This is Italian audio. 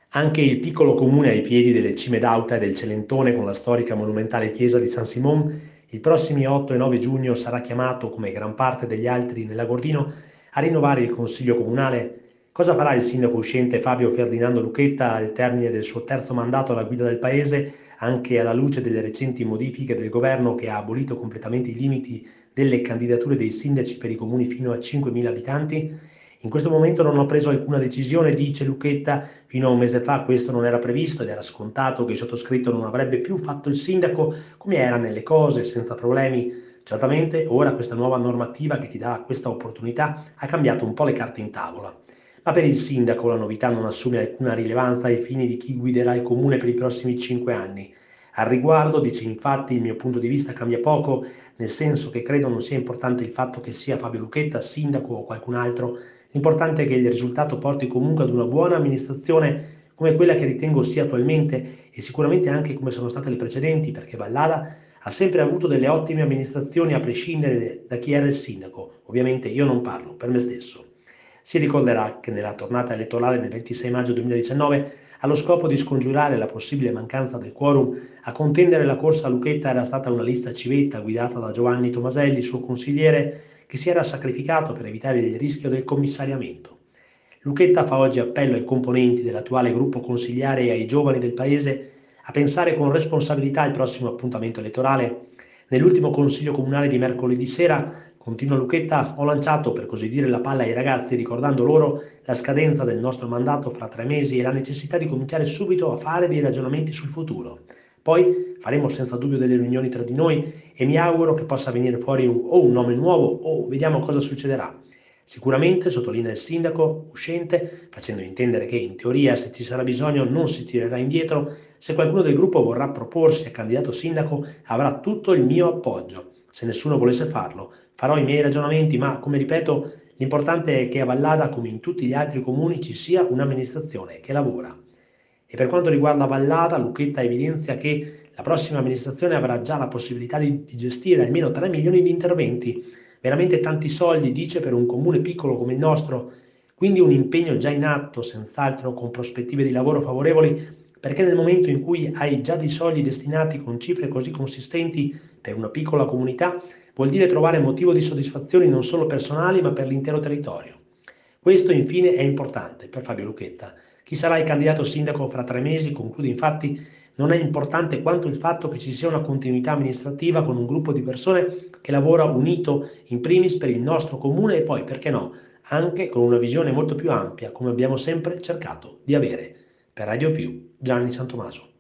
Anche il piccolo comune ai piedi delle Cime d'Auta e del Celentone con la storica monumentale chiesa di San Simon, il prossimi 8 e 9 giugno sarà chiamato, come gran parte degli altri nell'Agordino, a rinnovare il consiglio comunale. Cosa farà il sindaco uscente Fabio Ferdinando Lucchetta al termine del suo terzo mandato alla guida del paese, anche alla luce delle recenti modifiche del governo che ha abolito completamente i limiti delle candidature dei sindaci per i comuni fino a 5.000 abitanti? In questo momento non ho preso alcuna decisione, dice Lucchetta. Fino a un mese fa questo non era previsto ed era scontato che il sottoscritto non avrebbe più fatto il sindaco come era nelle cose, senza problemi. Certamente ora questa nuova normativa che ti dà questa opportunità ha cambiato un po' le carte in tavola. Ma per il sindaco la novità non assume alcuna rilevanza ai fini di chi guiderà il comune per i prossimi 5 anni. Al riguardo, dice infatti, il mio punto di vista cambia poco, nel senso che credo non sia importante il fatto che sia Fabio Lucchetta sindaco o qualcun altro. L'importante è che il risultato porti comunque ad una buona amministrazione come quella che ritengo sia attualmente e sicuramente anche come sono state le precedenti, perché Vallada ha sempre avuto delle ottime amministrazioni a prescindere da chi era il sindaco. Ovviamente io non parlo per me stesso. Si ricorderà che nella tornata elettorale del 26 maggio 2019, allo scopo di scongiurare la possibile mancanza del quorum, a contendere la corsa a Lucchetta era stata una lista civetta guidata da Giovanni Tomaselli, suo consigliere, che si era sacrificato per evitare il rischio del commissariamento. Lucchetta fa oggi appello ai componenti dell'attuale gruppo consigliare e ai giovani del paese a pensare con responsabilità al prossimo appuntamento elettorale. Nell'ultimo consiglio comunale di mercoledì sera, continua Lucchetta, ho lanciato per così dire la palla ai ragazzi ricordando loro la scadenza del nostro mandato fra 3 mesi e la necessità di cominciare subito a fare dei ragionamenti sul futuro. Poi faremo senza dubbio delle riunioni tra di noi e mi auguro che possa venire fuori o un nome nuovo o vediamo cosa succederà. Sicuramente, sottolinea il sindaco uscente, facendo intendere che in teoria se ci sarà bisogno non si tirerà indietro, se qualcuno del gruppo vorrà proporsi a candidato sindaco avrà tutto il mio appoggio. Se nessuno volesse farlo, farò i miei ragionamenti, ma come ripeto, l'importante è che a Vallada, come in tutti gli altri comuni, ci sia un'amministrazione che lavora. E per quanto riguarda Vallada, Lucchetta evidenzia che la prossima amministrazione avrà già la possibilità di gestire almeno 3 milioni di interventi, veramente tanti soldi, dice, per un comune piccolo come il nostro, quindi un impegno già in atto, senz'altro con prospettive di lavoro favorevoli, perché nel momento in cui hai già dei soldi destinati con cifre così consistenti per una piccola comunità, vuol dire trovare motivo di soddisfazione non solo personali, ma per l'intero territorio. Questo infine è importante per Fabio Lucchetta. Chi sarà il candidato sindaco fra 3 mesi, conclude infatti, non è importante quanto il fatto che ci sia una continuità amministrativa con un gruppo di persone che lavora unito in primis per il nostro comune e poi, perché no, anche con una visione molto più ampia, come abbiamo sempre cercato di avere. Per Radio Più, Gianni Santomaso.